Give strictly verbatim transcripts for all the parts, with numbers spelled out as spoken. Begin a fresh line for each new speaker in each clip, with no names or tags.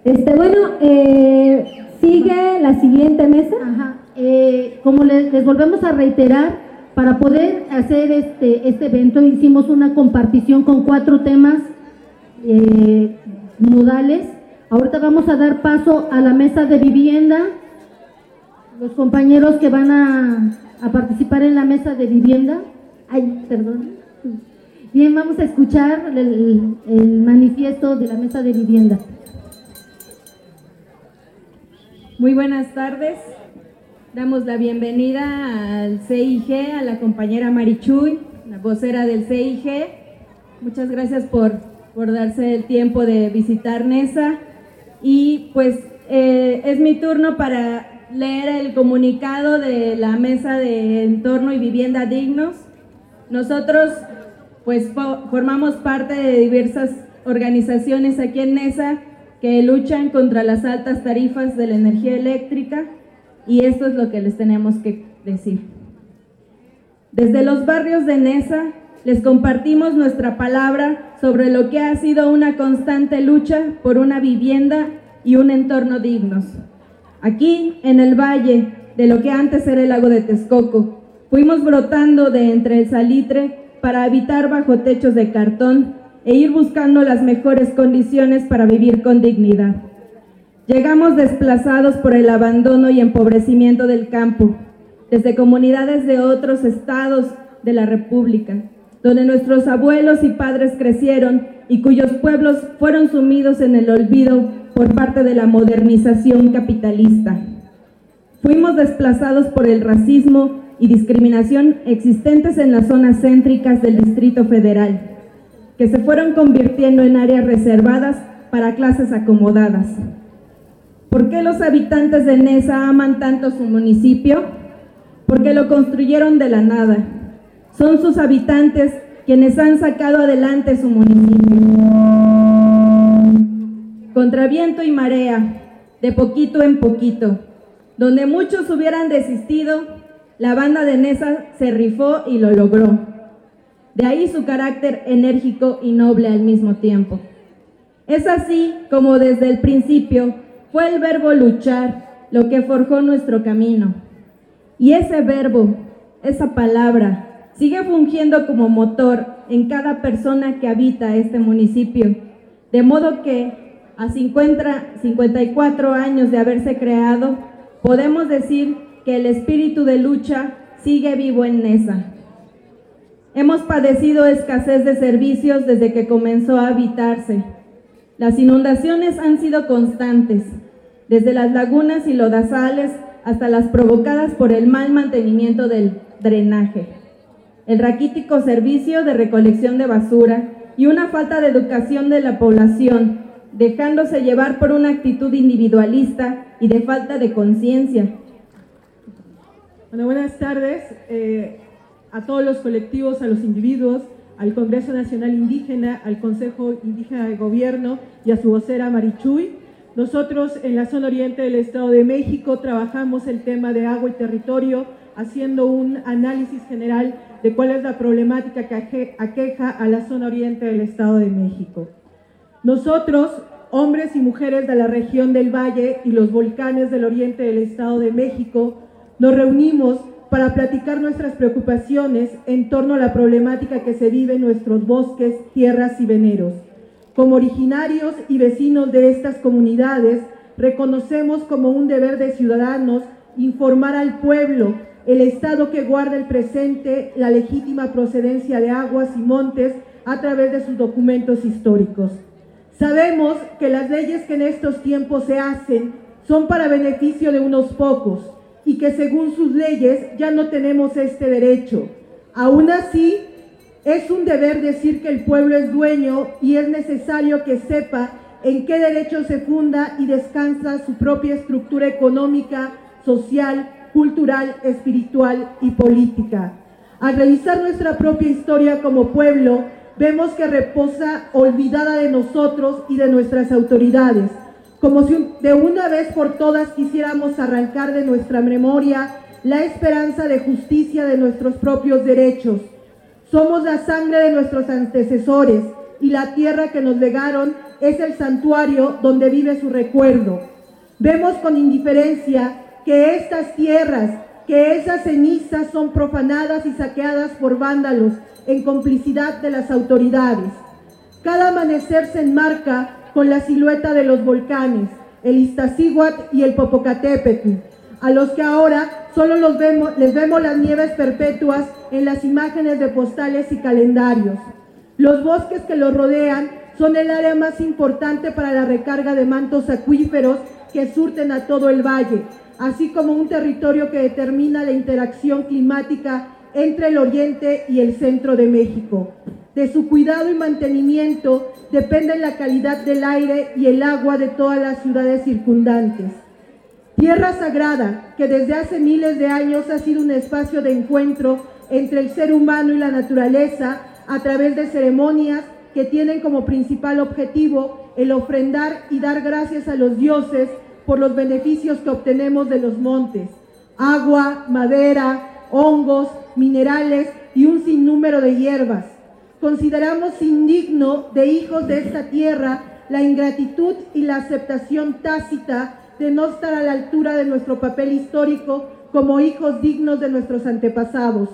Este, bueno, eh, sigue la siguiente mesa.
Ajá. Eh, como les, les volvemos a reiterar, para poder hacer este, este evento hicimos una compartición con cuatro temas eh, modales. Ahorita vamos a dar paso a la mesa de vivienda. Los compañeros que van a, a participar en la mesa de vivienda. Ay, perdón. Bien, vamos a escuchar el, el manifiesto de la mesa de vivienda.
Muy buenas tardes. Damos la bienvenida al C I G, a la compañera Marichuy, la vocera del C I G. Muchas gracias por, por darse el tiempo de visitar NESA. Y pues eh, es mi turno para leer el comunicado de la Mesa de Entorno y Vivienda Dignos. Nosotros pues formamos parte de diversas organizaciones aquí en NESA que luchan contra las altas tarifas de la energía eléctrica, y esto es lo que les tenemos que decir. Desde los barrios de NESA les compartimos nuestra palabra sobre lo que ha sido una constante lucha por una vivienda y un entorno dignos. Aquí, en el valle de lo que antes era el lago de Texcoco, fuimos brotando de entre el salitre para habitar bajo techos de cartón e ir buscando las mejores condiciones para vivir con dignidad. Llegamos desplazados por el abandono y empobrecimiento del campo, desde comunidades de otros estados de la República, donde nuestros abuelos y padres crecieron y cuyos pueblos fueron sumidos en el olvido por parte de la modernización capitalista. Fuimos desplazados por el racismo y discriminación existentes en las zonas céntricas del Distrito Federal, que se fueron convirtiendo en áreas reservadas para clases acomodadas. ¿Por qué los habitantes de NESA aman tanto su municipio? Porque lo construyeron de la nada. Son sus habitantes quienes han sacado adelante su municipio. Contra viento y marea, de poquito en poquito. Donde muchos hubieran desistido, la banda de NESA se rifó y lo logró. De ahí su carácter enérgico y noble al mismo tiempo. Es así como desde el principio fue el verbo luchar lo que forjó nuestro camino. Y ese verbo, esa palabra, sigue fungiendo como motor en cada persona que habita este municipio. De modo que a cincuenta, cincuenta y cuatro años de haberse creado, podemos decir que el espíritu de lucha sigue vivo en NESA. Hemos padecido escasez de servicios desde que comenzó a habitarse. Las inundaciones han sido constantes, desde las lagunas y lodazales hasta las provocadas por el mal mantenimiento del drenaje, el raquítico servicio de recolección de basura y una falta de educación de la población, dejándose llevar por una actitud individualista y de falta de conciencia.
Bueno, buenas tardes eh, a todos los colectivos, a los individuos, al Congreso Nacional Indígena, al Consejo Indígena de Gobierno y a su vocera Marichuy. Nosotros en la zona oriente del Estado de México trabajamos el tema de agua y territorio, haciendo un análisis general de cuál es la problemática que aqueja a la zona oriente del Estado de México. Nosotros, hombres y mujeres de la región del Valle y los volcanes del oriente del Estado de México, nos reunimos para platicar nuestras preocupaciones en torno a la problemática que se vive en nuestros bosques, tierras y veneros. Como originarios y vecinos de estas comunidades, reconocemos como un deber de ciudadanos informar al pueblo el estado que guarda el presente, la legítima procedencia de aguas y montes a través de sus documentos históricos. Sabemos que las leyes que en estos tiempos se hacen son para beneficio de unos pocos y que según sus leyes ya no tenemos este derecho. Aún así, es un deber decir que el pueblo es dueño y es necesario que sepa en qué derecho se funda y descansa su propia estructura económica, social, cultural, espiritual y política. Al revisar nuestra propia historia como pueblo, vemos que reposa olvidada de nosotros y de nuestras autoridades, como si de una vez por todas quisiéramos arrancar de nuestra memoria la esperanza de justicia de nuestros propios derechos. Somos la sangre de nuestros antecesores, y la tierra que nos legaron es el santuario donde vive su recuerdo. Vemos con indiferencia que estas tierras, que esas cenizas son profanadas y saqueadas por vándalos en complicidad de las autoridades. Cada amanecer se enmarca con la silueta de los volcanes, el Iztaccíhuatl y el Popocatépetl, a los que ahora solo los vemos, les vemos las nieves perpetuas en las imágenes de postales y calendarios. Los bosques que los rodean son el área más importante para la recarga de mantos acuíferos que surten a todo el valle, así como un territorio que determina la interacción climática entre el oriente y el centro de México. De su cuidado y mantenimiento depende la calidad del aire y el agua de todas las ciudades circundantes. Tierra sagrada que desde hace miles de años ha sido un espacio de encuentro entre el ser humano y la naturaleza a través de ceremonias que tienen como principal objetivo el ofrendar y dar gracias a los dioses por los beneficios que obtenemos de los montes: agua, madera, hongos, minerales y un sinnúmero de hierbas. Consideramos indigno de hijos de esta tierra la ingratitud y la aceptación tácita de no estar a la altura de nuestro papel histórico como hijos dignos de nuestros antepasados.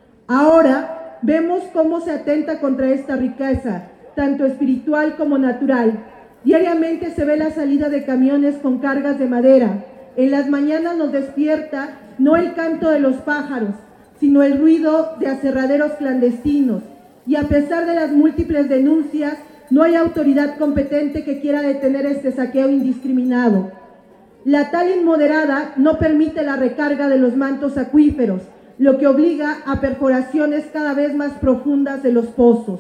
Ahora vemos cómo se atenta contra esta riqueza, tanto espiritual como natural. Diariamente se ve la salida de camiones con cargas de madera. En las mañanas nos despierta no el canto de los pájaros, sino el ruido de aserraderos clandestinos. Y a pesar de las múltiples denuncias, no hay autoridad competente que quiera detener este saqueo indiscriminado. La tal inmoderada no permite la recarga de los mantos acuíferos, lo que obliga a perforaciones cada vez más profundas de los pozos.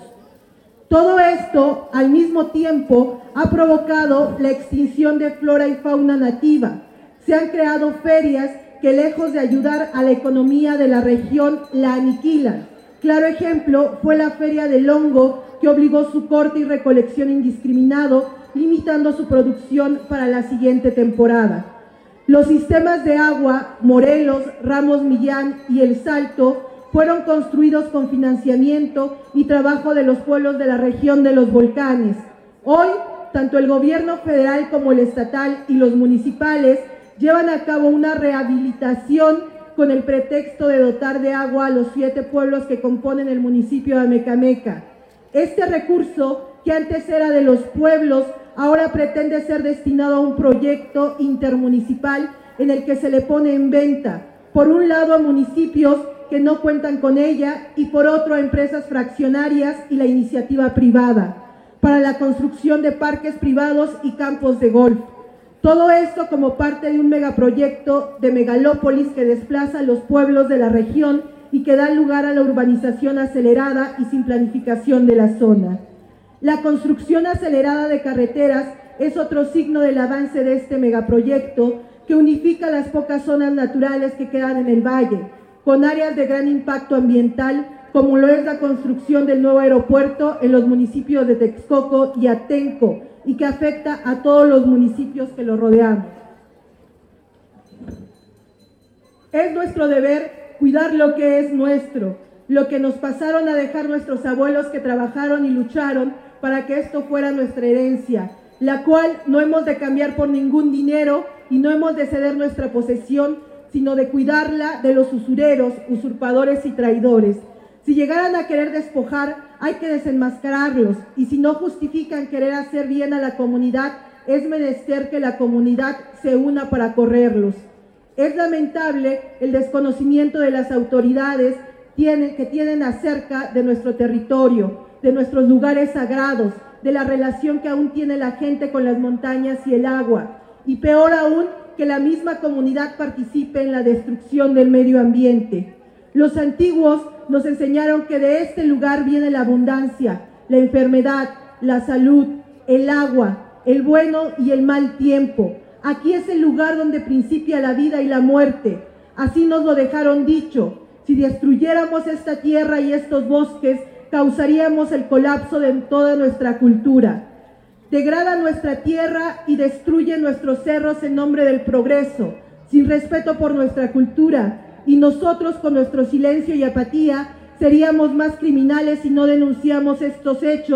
Todo esto, al mismo tiempo, ha provocado la extinción de flora y fauna nativa. Se han creado ferias que, lejos de ayudar a la economía de la región, la aniquilan. Claro ejemplo fue la Feria del Hongo, que obligó su corte y recolección indiscriminado, limitando su producción para la siguiente temporada. Los sistemas de agua, Morelos, Ramos Millán y El Salto, fueron construidos con financiamiento y trabajo de los pueblos de la región de los volcanes. Hoy, tanto el gobierno federal como el estatal y los municipales llevan a cabo una rehabilitación con el pretexto de dotar de agua a los siete pueblos que componen el municipio de Amecameca. Este recurso, que antes era de los pueblos, ahora pretende ser destinado a un proyecto intermunicipal en el que se le pone en venta, por un lado a municipios que no cuentan con ella y por otro a empresas fraccionarias y la iniciativa privada, para la construcción de parques privados y campos de golf. Todo esto como parte de un megaproyecto de megalópolis que desplaza a los pueblos de la región y que da lugar a la urbanización acelerada y sin planificación de la zona. La construcción acelerada de carreteras es otro signo del avance de este megaproyecto que unifica las pocas zonas naturales que quedan en el valle, con áreas de gran impacto ambiental, como lo es la construcción del nuevo aeropuerto en los municipios de Texcoco y Atenco, y que afecta a todos los municipios que lo rodeamos. Es nuestro deber cuidar lo que es nuestro, lo que nos pasaron a dejar nuestros abuelos que trabajaron y lucharon para que esto fuera nuestra herencia, la cual no hemos de cambiar por ningún dinero y no hemos de ceder nuestra posesión, sino de cuidarla de los usureros, usurpadores y traidores. Si llegaran a querer despojar, hay que desenmascararlos, y si no justifican querer hacer bien a la comunidad, es menester que la comunidad se una para correrlos. Es lamentable el desconocimiento de las autoridades que tienen acerca de nuestro territorio, de nuestros lugares sagrados, de la relación que aún tiene la gente con las montañas y el agua, y peor aún, que la misma comunidad participe en la destrucción del medio ambiente. Los antiguos nos enseñaron que de este lugar viene la abundancia, la enfermedad, la salud, el agua, el bueno y el mal tiempo. Aquí es el lugar donde principia la vida y la muerte. Así nos lo dejaron dicho. Si destruyéramos esta tierra y estos bosques, causaríamos el colapso de toda nuestra cultura. Degrada nuestra tierra y destruye nuestros cerros en nombre del progreso, sin respeto por nuestra cultura, y nosotros con nuestro silencio y apatía seríamos más criminales si no denunciamos estos hechos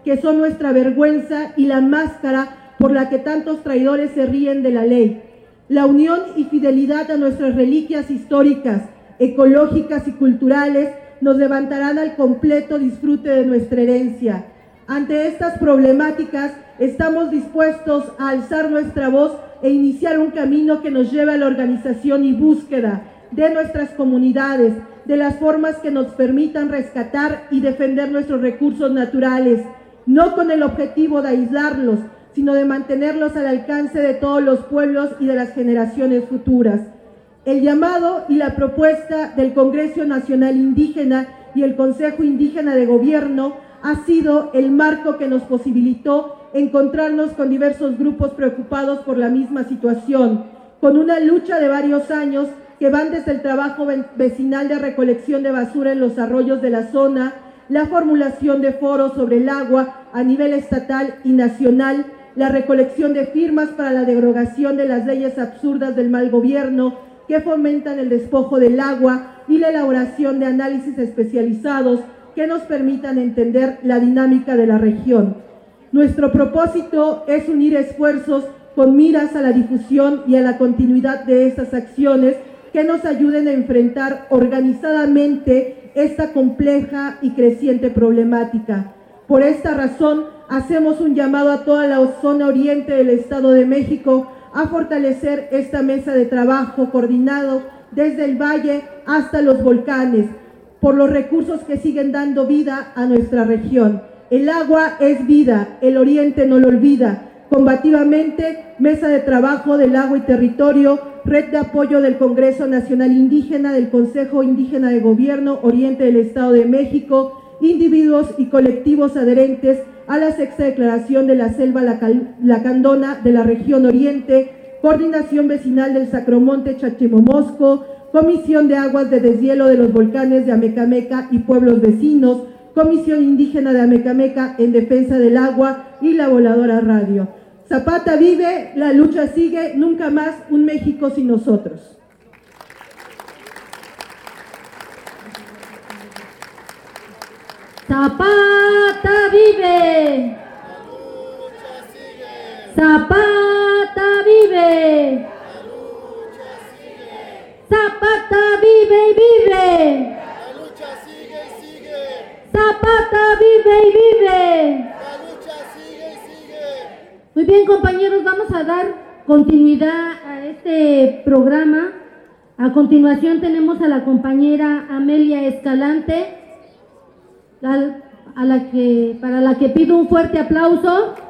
que son nuestra vergüenza y la máscara por la que tantos traidores se ríen de la ley. La unión y fidelidad a nuestras reliquias históricas, ecológicas y culturales nos levantarán al completo disfrute de nuestra herencia. Ante estas problemáticas, estamos dispuestos a alzar nuestra voz e iniciar un camino que nos lleve a la organización y búsqueda de nuestras comunidades, de las formas que nos permitan rescatar y defender nuestros recursos naturales, no con el objetivo de aislarlos, sino de mantenerlos al alcance de todos los pueblos y de las generaciones futuras. El llamado y la propuesta del Congreso Nacional Indígena y el Consejo Indígena de Gobierno ha sido el marco que nos posibilitó encontrarnos con diversos grupos preocupados por la misma situación, con una lucha de varios años que van desde el trabajo vecinal de recolección de basura en los arroyos de la zona, la formulación de foros sobre el agua a nivel estatal y nacional, la recolección de firmas para la derogación de las leyes absurdas del mal gobierno que fomentan el despojo del agua y la elaboración de análisis especializados que nos permitan entender la dinámica de la región. Nuestro propósito es unir esfuerzos con miras a la difusión y a la continuidad de estas acciones que nos ayuden a enfrentar organizadamente esta compleja y creciente problemática. Por esta razón, hacemos un llamado a toda la zona oriente del Estado de México a fortalecer esta mesa de trabajo coordinado desde el valle hasta los volcanes, por los recursos que siguen dando vida a nuestra región. El agua es vida, el oriente no lo olvida. Combativamente, Mesa de Trabajo del Agua y Territorio, Red de Apoyo del Congreso Nacional Indígena, del Consejo Indígena de Gobierno Oriente del Estado de México, individuos y colectivos adherentes a la sexta declaración de la Selva Lacandona de la región Oriente, Coordinación Vecinal del Sacromonte Chachimomosco, Comisión de Aguas de Deshielo de los Volcanes de Amecameca y pueblos vecinos, Comisión Indígena de Amecameca en Defensa del Agua y La Voladora Radio. Zapata vive, la lucha sigue, nunca más un México sin nosotros.
Zapata vive. Zapata vive. Zapata vive y vive.
La lucha sigue y sigue.
Zapata vive y vive.
La lucha sigue y sigue.
Muy bien, compañeros, vamos a dar continuidad a este programa. A continuación tenemos a la compañera Amelia Escalante, a la que, para la que pido un fuerte aplauso.